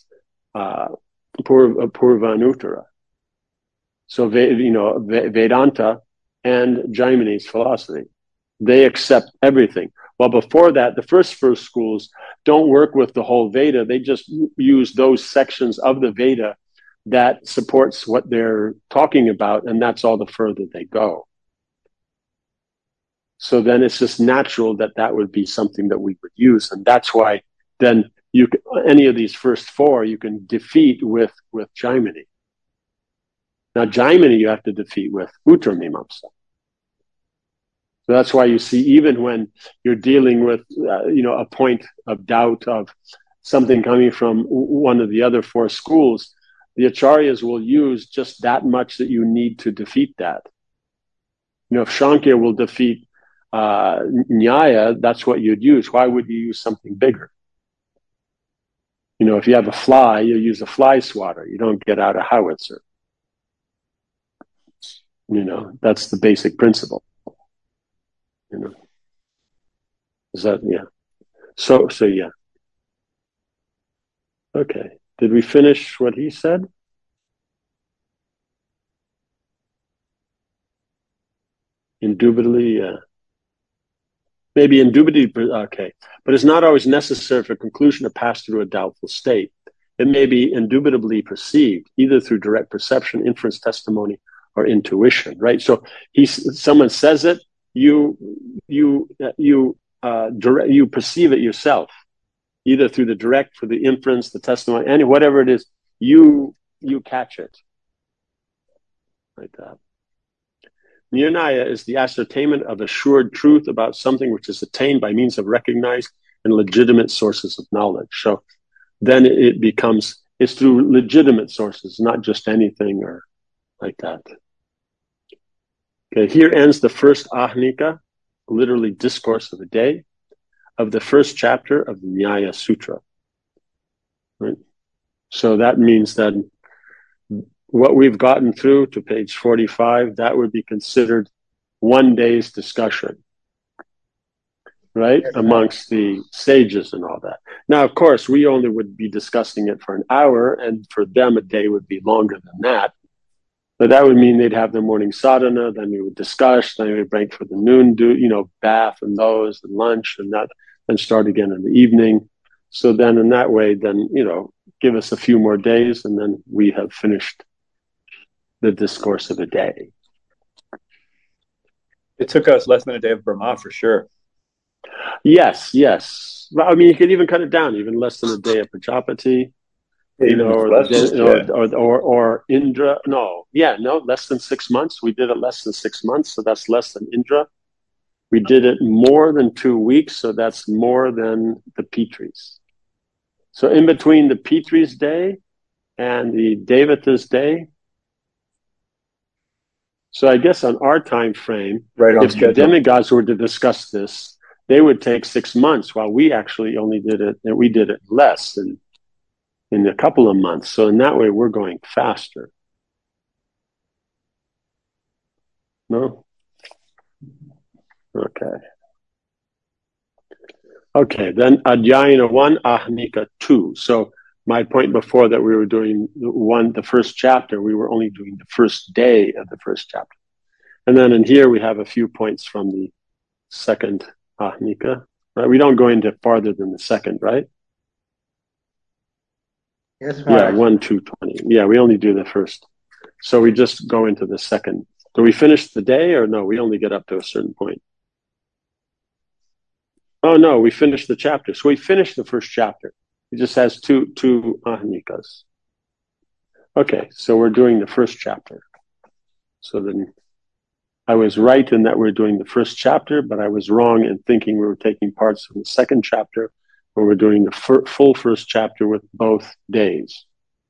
Purva and Uttara. So, Vedanta and Jaimini's philosophy, they accept everything. Well, before that, the first schools don't work with the whole Veda. They just use those sections of the Veda that supports what they're talking about, and that's all the further they go. So then it's just natural that would be something that we would use. And that's why then any of these first four you can defeat with Jaimini. Now Jaimini you have to defeat with Uttara Mimamsa. So that's why you see, even when you're dealing with a point of doubt of something coming from one of the other four schools, the Acharyas will use just that much that you need to defeat that. If Shankya will defeat Nyaya, that's what you'd use. Why would you use something bigger? If you have a fly, you use a fly swatter. You don't get out a howitzer. That's the basic principle. Is that, yeah. So yeah. Okay. Did we finish what he said? Indubitably, yeah. Maybe indubitably, okay. But it's not always necessary for conclusion to pass through a doubtful state. It may be indubitably perceived, either through direct perception, inference, testimony, or intuition, right? So someone says it, you perceive it yourself, either through the direct, for the inference, the testimony, whatever it is, you catch it. Like that. Nirnaya is the ascertainment of assured truth about something which is attained by means of recognized and legitimate sources of knowledge. So then it's through legitimate sources, not just anything or like that. Okay, here ends the first Ahnika, literally discourse of the day, of the first chapter of the Nyaya Sutra. Right? So that means that what we've gotten through to page 45, that would be considered one day's discussion, right? Yes, Amongst the sages and all that. Now, of course, we only would be discussing it for an hour, and for them, a day would be longer than that. But that would mean they'd have the morning sadhana, then we would discuss, then we would break for the noon, bath and those, and lunch, and that, then start again in the evening. So then in that way, then, give us a few more days, and then we have finished the discourse of the day. It took us less than a day of Brahma for sure. Yes. Well, I mean, you could even cut it down, even less than a day of Prajapati. Or Indra. Less than 6 months. We did it less than 6 months, so that's less than Indra. We did it more than 2 weeks, so that's more than the Pitris. So in between the Pitris day and the Devata's day, so I guess on our time frame, if the demigods were to discuss this, they would take 6 months, while we actually only did it less than in a couple of months. So in that way, we're going faster. No? Okay, then Adhyayana 1, Ahnika 2. So my point before that we were doing the first chapter, we were only doing the first day of the first chapter. And then in here, we have a few points from the second Ahnika. Right? We don't go into farther than the second, right? Yes, Maharaj. 1, 2, 20. Yeah, we only do the first. So we just go into the second. Do we finish the day or no? We only get up to a certain point. Oh, no, we finished the chapter. So we finished the first chapter. It just has two Ahnikas. Okay, so we're doing the first chapter. So then I was right in that we're doing the first chapter, but I was wrong in thinking we were taking parts from the second chapter, where we're doing the full first chapter with both days.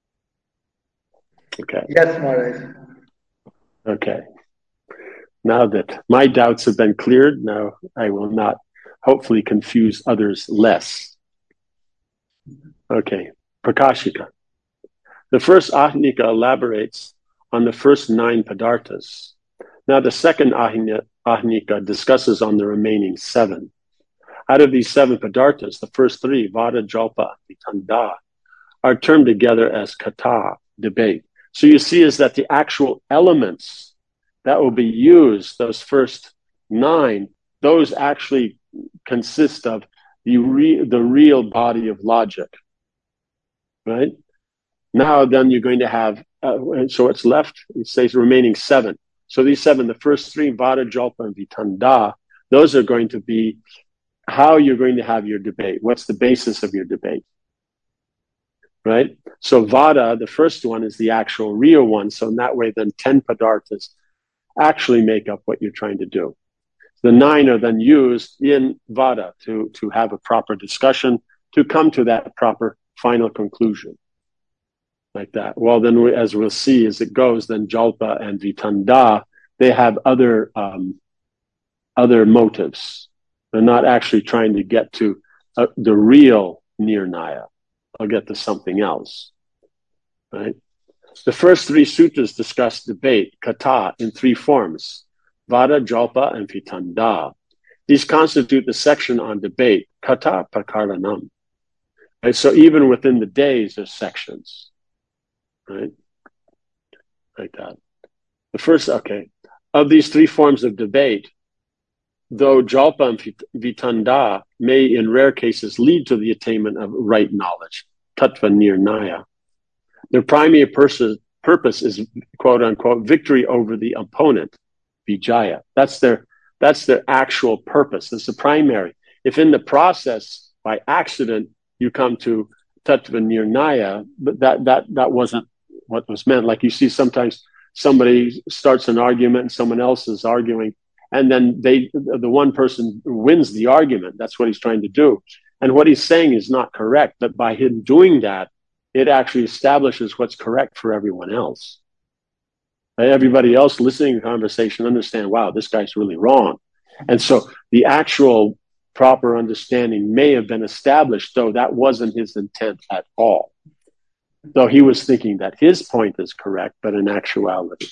Okay. Yes, Maharaj. Okay. Now that my doubts have been cleared, now I will not hopefully confuse others less. Okay. Prakashika. The first Ahnika elaborates on the first 9 padarthas. Now the second Ahnika discusses on the remaining 7. Out of these 7 padarthas, the first 3, Vada, Jalpa, Vitanda, are termed together as kata, debate. So you see is that the actual elements that will be used, those first 9, those actually consist of the real body of logic, right? Now then you're going to have, so what's left, it says remaining 7. So these 7, the first 3, Vada, Jalpa, and Vitanda, those are going to be how you're going to have your debate. What's the basis of your debate? Right? So Vada, the first one, is the actual real one. So in that way, then 10 padarthas actually make up what you're trying to do. The 9 are then used in Vada to have a proper discussion, to come to that proper final conclusion. Like that. Well, then as we'll see as it goes, then Jalpa and Vitanda, they have other motives. They're not actually trying to get to the real Nirnaya. I'll get to something else. Right? The first 3 sutras discuss debate, kata, in 3 forms, Vada, Jalpa, and Vitanda. These constitute the section on debate, kata prakaranam. Right? So even within the days, there's sections. Right? Like that. The first, of these 3 forms of debate, though Jalpa and Vitanda may in rare cases lead to the attainment of right knowledge, tattva nirnaya, their primary purpose is, quote unquote, victory over the opponent, vijaya. That's their actual purpose. That's the primary. If in the process, by accident, you come to tattva nirnaya, but that wasn't what was meant. Like you see sometimes somebody starts an argument and someone else is arguing, and then the one person wins the argument. That's what he's trying to do. And what he's saying is not correct, but by him doing that, it actually establishes what's correct for everyone else. Everybody else listening to the conversation understand, wow, this guy's really wrong. And so the actual proper understanding may have been established, though that wasn't his intent at all. Though he was thinking that his point is correct, but in actuality.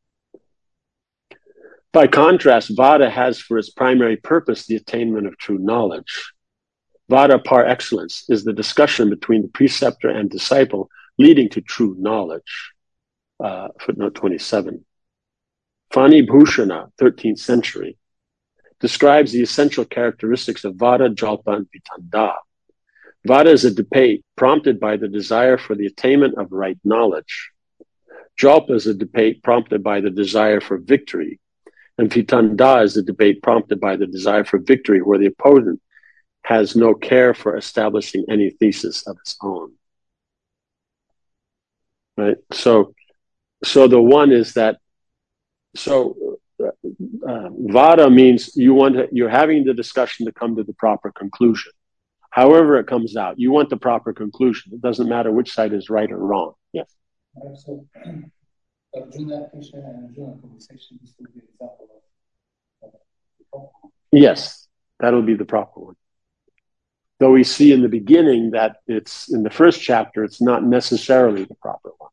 By contrast, Vada has for its primary purpose the attainment of true knowledge. Vada par excellence is the discussion between the preceptor and disciple leading to true knowledge. Footnote 27. Fani Bhushana, 13th century, describes the essential characteristics of Vada, Jalpa, and Vitanda. Vada is a debate prompted by the desire for the attainment of right knowledge. Jalpa is a debate prompted by the desire for victory. And Vitanda is a debate prompted by the desire for victory, where the opponent has no care for establishing any thesis of its own. Right? So the one is that, Vada means you're having the discussion to come to the proper conclusion. However it comes out, you want the proper conclusion. It doesn't matter which side is right or wrong. Yes. So, Arjuna, Krishna, and Arjuna conversation, this will be an example of yes, that'll be the proper one. Though we see in the beginning that it's in the first chapter, it's not necessarily the proper one.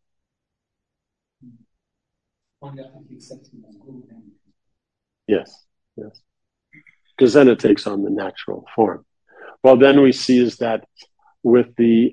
Yes, yes. Because then it takes on the natural form. Well, then we see is that with the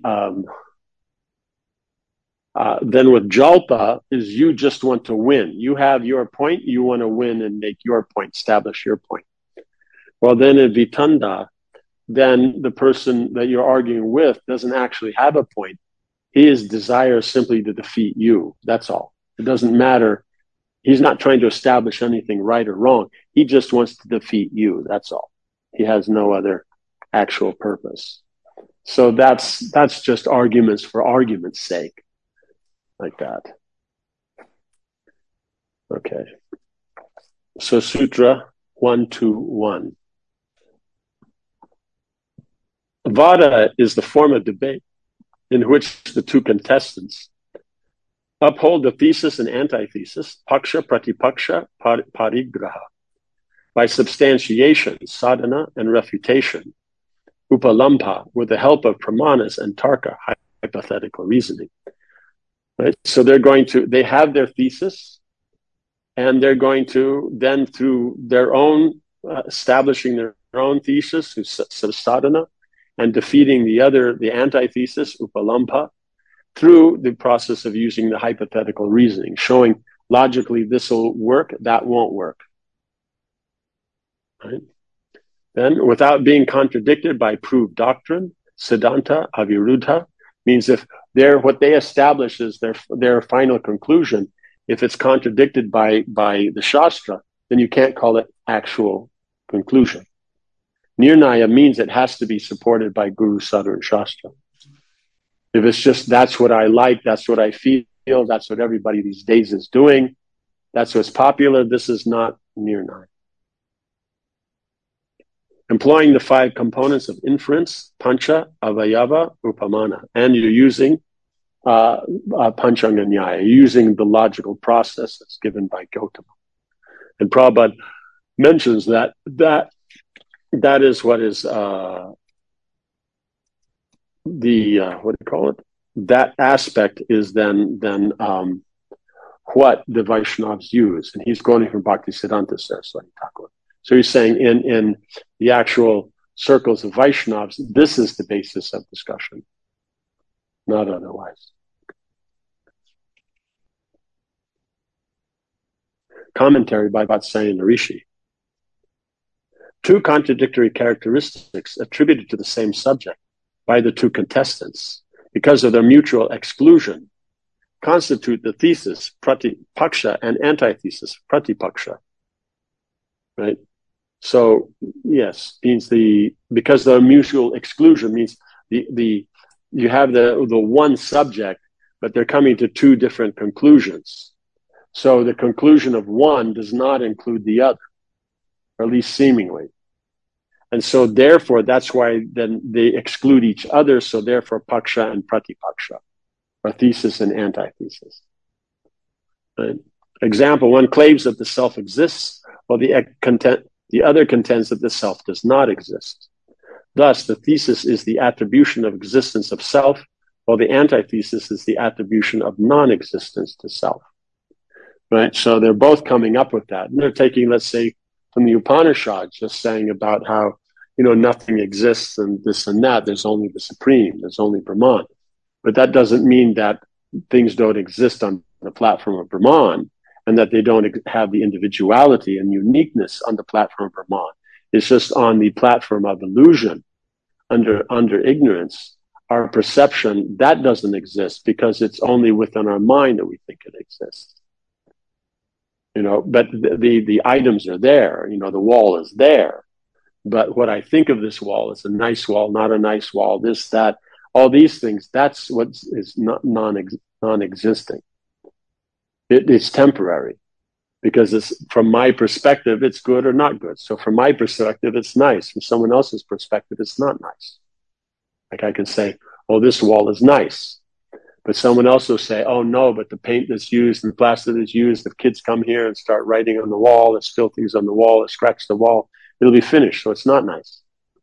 then with Jalpa is you just want to win. You have your point, you want to win and make your point, establish your point. Well, then in Vitanda, then the person that you're arguing with doesn't actually have a point. His desire is simply to defeat you. That's all. It doesn't matter. He's not trying to establish anything right or wrong. He just wants to defeat you. That's all. He has no other actual purpose. So that's just arguments for argument's sake. Like that. Okay. So Sutra 121. Vada is the form of debate in which the two contestants uphold the thesis and antithesis, paksha, pratipaksha, parigraha, by substantiation, sadhana, and refutation, upalampa, with the help of pramanas and tarka, hypothetical reasoning. Right? So they have their thesis, and they're going to then, through their own establishing their own thesis, through sadhana, and defeating the antithesis, upalampa, through the process of using the hypothetical reasoning, showing logically this will work, that won't work. Right? Then, without being contradicted by proved doctrine, siddhanta, aviruddha, means if what they establish is their final conclusion, if it's contradicted by the Shastra, then you can't call it actual conclusion. Nirnaya means it has to be supported by Guru, Sadhana, and Shastra. If it's just, that's what I like, that's what I feel, that's what everybody these days is doing, that's what's popular, this is not Nirnaya. Employing the 5 components of inference, pancha, avayava, upamana, and you're using panchanga nyaya, using the logical process that's given by Gautama. And Prabhupada mentions that is what is what do you call it? That aspect is then what the Vaishnavas use, and he's quoting from Bhaktisiddhanta Saraswati Thakur. So he's saying in the actual circles of Vaishnavas, this is the basis of discussion, not otherwise. Commentary by Vatsyayana Rishi. 2 contradictory characteristics attributed to the same subject by the 2 contestants, because of their mutual exclusion, constitute the thesis, pratipaksha, and antithesis, pratipaksha. Right? So, yes, means because the mutual exclusion means you have the one subject, but they're coming to 2 different conclusions. So the conclusion of one does not include the other, or at least seemingly. And so therefore, that's why then they exclude each other. So therefore, paksha and pratipaksha, or thesis and antithesis. Right? Example, one claims that the self exists, while the other contends that the self does not exist. Thus, the thesis is the attribution of existence of self, while the antithesis is the attribution of non-existence to self. Right? So they're both coming up with that. And they're taking, let's say, from the Upanishads, just saying about how, nothing exists and this and that. There's only the Supreme. There's only Brahman. But that doesn't mean that things don't exist on the platform of Brahman and that they don't have the individuality and uniqueness on the platform of Brahman. It's just on the platform of illusion, under ignorance, our perception, that doesn't exist because it's only within our mind that we think it exists. But the items are there, the wall is there. But what I think of this wall is a nice wall, not a nice wall, this, that, all these things, that's what is not non-existing. It's temporary because it's, from my perspective, it's good or not good. So from my perspective, it's nice. From someone else's perspective, it's not nice. Like I can say, oh, this wall is nice. But someone else will say, oh, no, but the paint that's used and the plaster that's used, if kids come here and start writing on the wall, or spill things on the wall, or scratch the wall, it'll be finished. So it's not nice.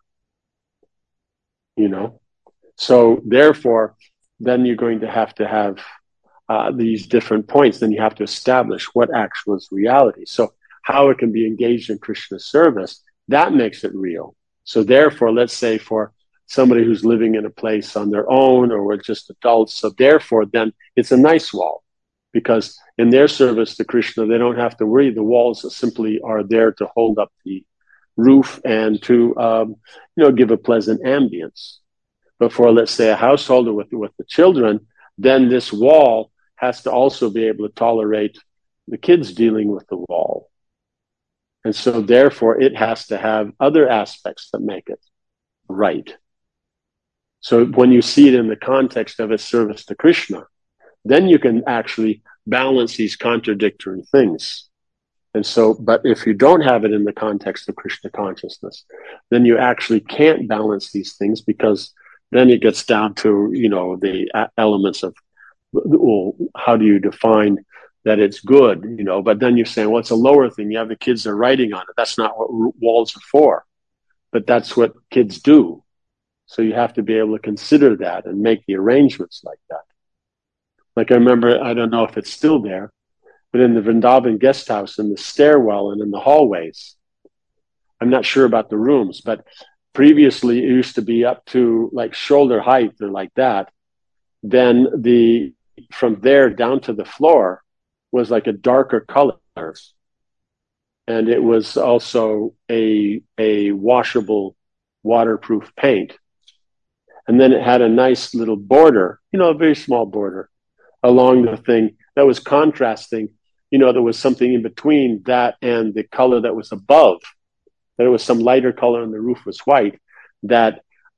So therefore, then you're going to have these different points. Then you have to establish what actual is reality. So how it can be engaged in Krishna's service, that makes it real. So therefore, let's say for somebody who's living in a place on their own or we're just adults, so therefore then it's a nice wall because in their service to Krishna, they don't have to worry. The walls simply are there to hold up the roof and to give a pleasant ambience. But for, let's say, a householder with the children, then this wall has to also be able to tolerate the kids dealing with the wall. And so therefore it has to have other aspects that make it right. So when you see it in the context of a service to Krishna, then you can actually balance these contradictory things. And so, but if you don't have it in the context of Krishna consciousness, then you actually can't balance these things because then it gets down to, the elements of, well, how do you define that it's good, but then you're saying, well, it's a lower thing. You have the kids are writing on it. That's not what walls are for, but that's what kids do. So you have to be able to consider that and make the arrangements like that. Like I remember, I don't know if it's still there, but in the Vrindavan guest house, in the stairwell and in the hallways, I'm not sure about the rooms, but previously it used to be up to like shoulder height or like that. Then from there down to the floor was like a darker color. And it was also a washable, waterproof paint. And then it had a nice little border, a very small border along the thing that was contrasting. There was something in between that and the color that was above. There was some lighter color and the roof was white that,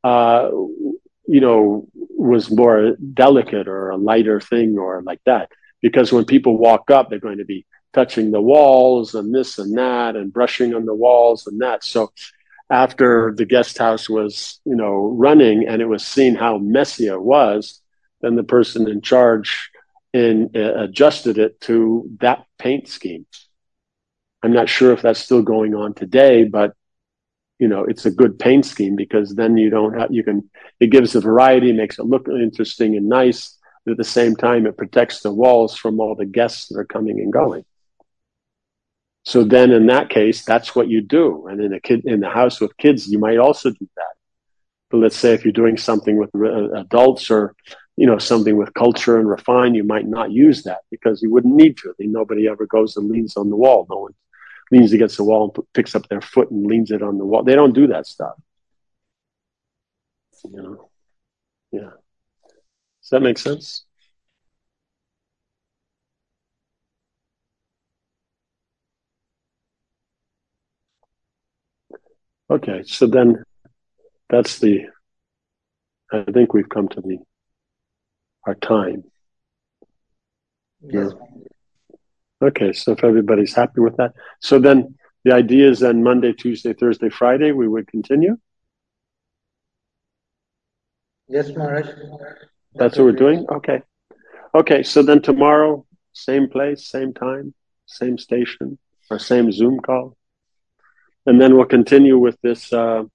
was more delicate or a lighter thing or like that. Because when people walk up, they're going to be touching the walls and this and that and brushing on the walls and that. So after the guest house was, running and it was seen how messy it was, then the person in charge adjusted it to that paint scheme. I'm not sure if that's still going on today, but it's a good paint scheme because then it gives a variety, makes it look interesting and nice, but at the same time it protects the walls from all the guests that are coming and going. So then in that case, that's what you do. And in the house with kids, you might also do that. But let's say if you're doing something with adults or, something with culture and refine, you might not use that because you wouldn't need to. Nobody ever goes and leans on the wall. No one leans against the wall and picks up their foot and leans it on the wall. They don't do that stuff. Yeah. Does that make sense? Okay, so then I think we've come to our time. Yes. Okay, so if everybody's happy with that. So then the idea is then Monday, Tuesday, Thursday, Friday, we would continue? Yes, Maharaj. That's what we're doing? Okay. Okay, so then tomorrow, same place, same time? same station, or same Zoom call. And then we'll continue with this,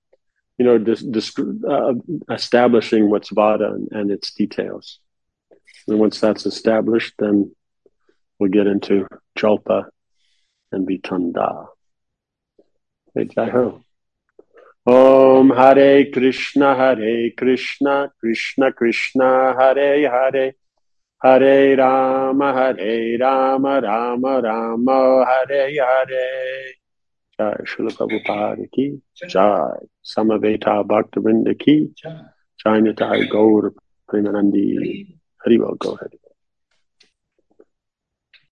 establishing what's Vada and its details. And once that's established, then we'll get into Jalpa and Vitanda. Hey, Jai Ho. Om Hare Krishna, Krishna Krishna, Hare Hare, Hare Rama, Rama Rama, Hare Hare. Jai Srila Prabhupada ki Jai. Samaveta Bhaktivinoda ki Jai. Nitai Gaur Premanandi. Hari Bol, go ahead.